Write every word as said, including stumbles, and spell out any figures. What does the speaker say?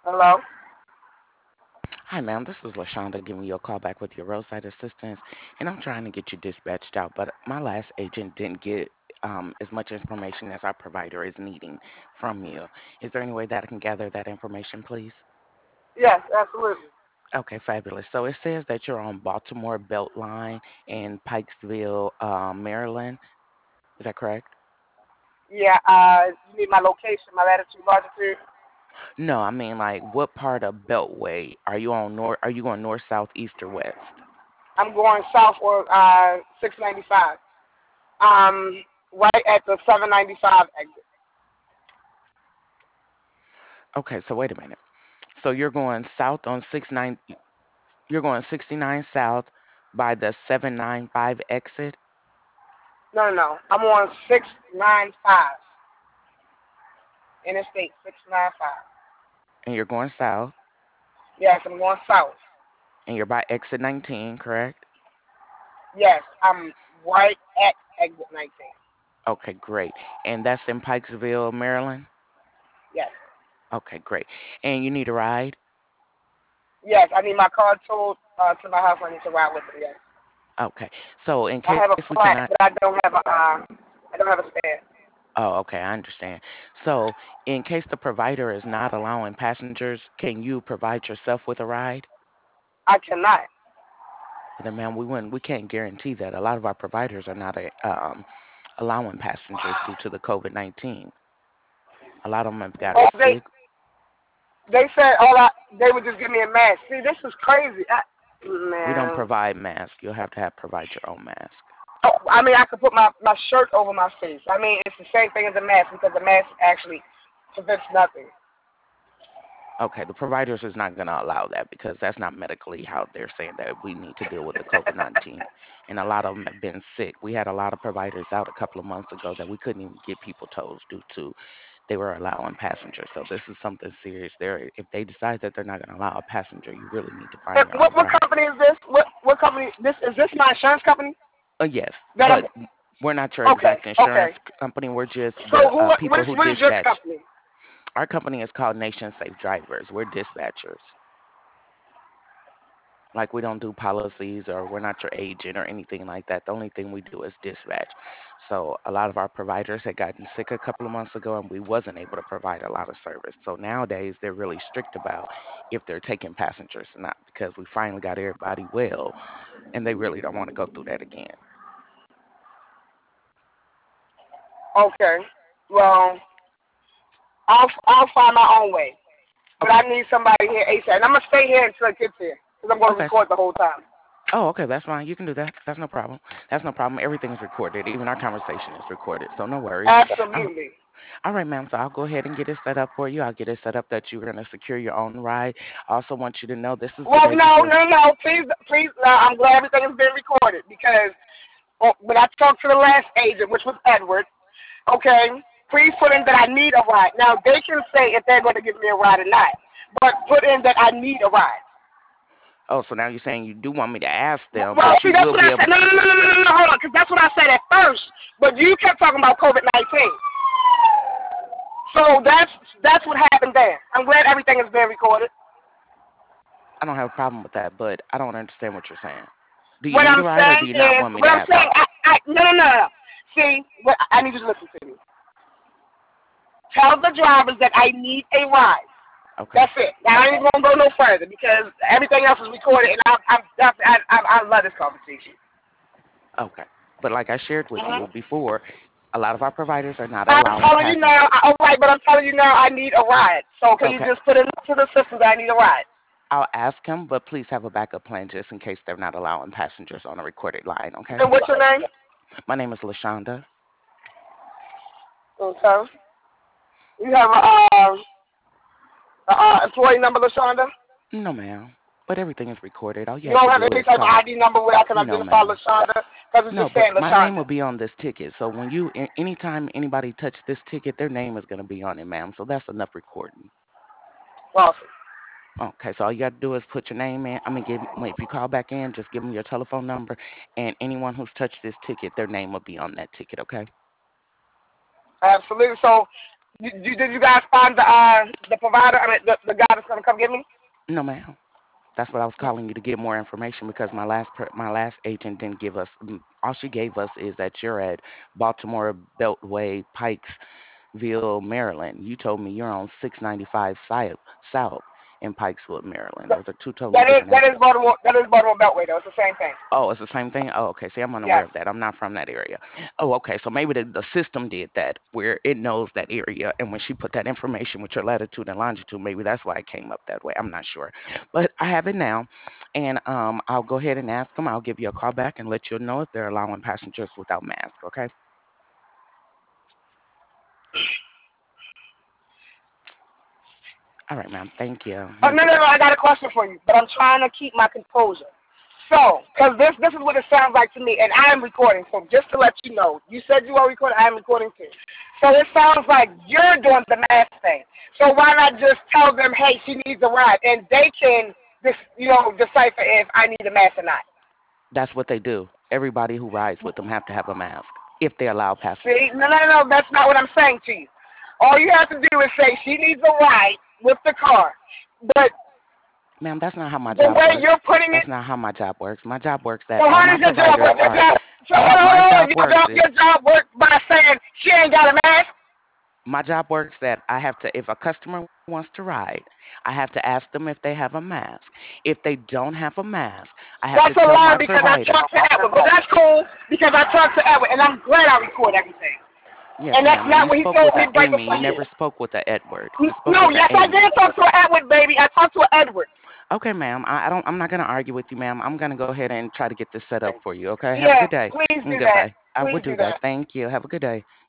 Hello? Hi, ma'am. This is LaShonda giving you a call back with your roadside assistance, and I'm trying to get you dispatched out, but my last agent didn't get um, as much information as our provider is needing from you. Is there any way that I can gather that information, please? Yes, absolutely. Okay, fabulous. So it says that you're on Baltimore Beltline in Pikesville, uh, Maryland. Is that correct? Yeah, uh, you need my location, my latitude, longitude. No, I mean like what part of Beltway are you on? North? Are you going north, south, east, or west? I'm going south or uh, six ninety-five. Um, right at the seven ninety-five exit. Okay, so wait a minute. So you're going south on six nine. You're going sixty-nine south by the seven ninety-five exit, No, no, no. I'm on six ninety-five. Interstate six ninety-five. and you're going south, Yes, I'm going south. and you're by exit nineteen, correct? Yes, I'm right at exit nineteen. Okay, great. And that's in Pikesville, Maryland? Yes. Okay, great. And you need a ride? Yes, I need my car towed uh, to my house. I need to ride with it. Yes. Okay. So in I case have a we cannot, flat, but I don't have a. Uh, I don't have a spare. oh, okay, I understand. So in case the provider is not allowing passengers, can you provide yourself with a ride? I cannot. Well, then, ma'am, we wouldn't, we can't guarantee that. A lot of our providers are not uh, um, allowing passengers due to the COVID nineteen. A lot of them have gotten Oh, they sick. they said all I they would just give me a mask. See, this is crazy. I, We don't man. provide masks. You'll have to have provide your own mask. Oh, I mean, I could put my my shirt over my face. I mean, it's the same thing as a mask because the mask actually prevents nothing. Okay, the providers is not going to allow that because that's not medically how they're saying that we need to deal with the COVID nineteen. And a lot of them have been sick. We had a lot of providers out a couple of months ago that we couldn't even get people told due to they were allowing passengers. So this is something serious. There, if they decide that they're not going to allow a passenger, you really need to find And your what own what ride. company is this? What what company? This is this my insurance company Uh, yes, that I'm. but we're not your Okay, exact okay. insurance company. We're just So the who uh, what what people is who what is your dispatch. company? Our company is called Nation Safe Drivers. We're dispatchers. Like we don't do policies or we're not your agent or anything like that. The only thing we do is dispatch. So a lot of our providers had gotten sick a couple of months ago and we wasn't able to provide a lot of service. So nowadays they're really strict about if they're taking passengers or not because we finally got everybody well and they really don't want to go through that again. Okay. Well, I'll I'll find my own way, but I Okay. need somebody here ASAP. And I'm gonna stay here until it gets here because I'm gonna Okay. s- record the whole time. Oh, okay, that's fine. You can do that. That's no problem. That's no problem. Everything is recorded. Even our conversation is recorded. So no worries. Uh, Absolutely. All right, ma'am. So I'll go ahead and get it set up for you. I'll get it set up that you're going to secure your own ride. I also want you to know this is the Well, day no, before. no, no. Please, please. Uh, I'm glad everything has been recorded because uh, when I talked to the last agent, which was Edward, okay, please put in that I need a ride. Now they can say if they're going to give me a ride or not, but put in that I need a ride. Oh, so now you're saying you do want me to ask them, Well, but you see, that's will what be I able said. to. No, no, no, no, no, no, no. Hold on, because that's what I said at first. But you kept talking about COVID nineteen. So that's that's what happened there. I'm glad everything has been recorded. I don't have a problem with that, but I don't understand what you're saying. Do you What need a I'm ride or do saying you not is, want me to what I'm ask saying, them? I, I, no, no, no, no. See, what, I need you to listen to me. Tell the drivers that I need a ride. Okay. That's it. Now, I ain't gonna go no further because everything else is recorded, and I, I, I, I, I, I love this conversation. Okay. But like I shared with Mm-hmm. you before, a lot of our providers are not I'm allowing telling you now. passengers. I, all right, but I'm telling you now, I need a ride. So can you Okay. just put into the system that I need a ride? I'll ask him, but please have a backup plan just in case they're not allowing passengers on a recorded line, okay? And what's your name? My name is LaShonda. Okay. You have a, uh, a uh, employee number, Lashonda? No, ma'am. But everything is recorded. All you You have to don't have do any is type of call. I D number where I can No, identify ma'am. Lashonda? Because it's No, just but saying my name Lashonda. will be on this ticket. So when you, a- anytime anybody touch this ticket, their name is going to be on it, ma'am. So that's enough recording. Awesome. Okay, so all you got to do is put your name in. I mean, give, when- if you call back in, just give them your telephone number, and anyone who's touched this ticket, their name will be on that ticket. Okay. Absolutely. So You, you, did you guys find the uh, the provider? I mean, the, the guy that's gonna come get me? No, ma'am. That's what I was calling you to get more information because my last per, my last agent didn't give us mm, all she gave us is that you're at Baltimore Beltway Pikesville, Maryland. You told me you're on six ninety-five South South in Pikesville, Maryland. Those are two totally That is different that is addresses. Baltimore. That is Baltimore Beltway though. It's the same thing. Oh, it's the same thing. Oh, okay. See, I'm unaware Yes. of that. I'm not from that area. Oh, okay. So maybe the, the system did that where it knows that area, and when she put that information with your latitude and longitude, maybe that's why it came up that way. I'm not sure, but I have it now, and um, I'll go ahead and ask them. I'll give you a call back and let you know if they're allowing passengers without mask. Okay. All right, ma'am. Thank you. Oh Have a no good no no! day. I got a question for you, but I'm trying to keep my composure. So, because this this is what it sounds like to me, and I am recording. So just to let you know, you said you are recording. I am recording too. So it sounds like you're doing the math thing. So why not just tell them, hey, she needs a ride, and they can just you know decipher if I need a mask or not. That's what they do. Everybody who rides with them have to have a mask if they allow See, passengers. no no no, that's not what I'm saying to you. All you have to do is say she needs a ride with the car, but Ma'am, that's not how my the job way works. you're putting it. That's not how my job works. My job works So that all how my does your job providers work? Your are. job, so hold All on, my hold on. job Your works job, is your job work by saying she ain't got a mask. my job works that I have to, if a customer wants to ride, I have to ask them if they have a mask. If they don't have a mask, I have to That's a tell lie my because I provider, talked to Edward. But that's cool because I talked to Edward, and I'm glad I record everything. yes, And that's ma'am, and not you what he spoke told with me a right Amy. before You you. never spoke with a Edward. You spoke No, with a yes, I Amy. did talk to Edward, baby. I talked to Edward. Okay, ma'am. I, I don't. I'm not gonna argue with you, ma'am. I'm gonna go ahead and try to get this set up for you. Okay. Have a Yeah, good day. please Mm, do that. goodbye. I will Please do do that. that. Thank you. Have a good day.